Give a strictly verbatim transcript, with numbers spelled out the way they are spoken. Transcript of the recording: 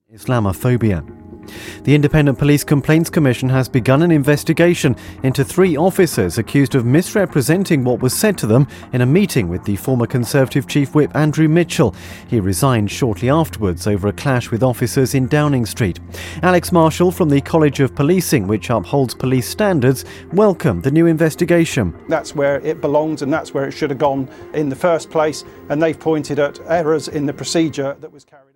Islamophobia. The Independent Police Complaints Commission has begun an investigation into three officers accused of misrepresenting what was said to them in a meeting with the former Conservative Chief Whip Andrew Mitchell. He resigned shortly afterwards over a clash with officers in Downing Street. Alex Marshall from the College of Policing, which upholds police standards, welcomed the new investigation. That's where it belongs and that's where it should have gone in the first place, and they've pointed at errors in the procedure that was carried out.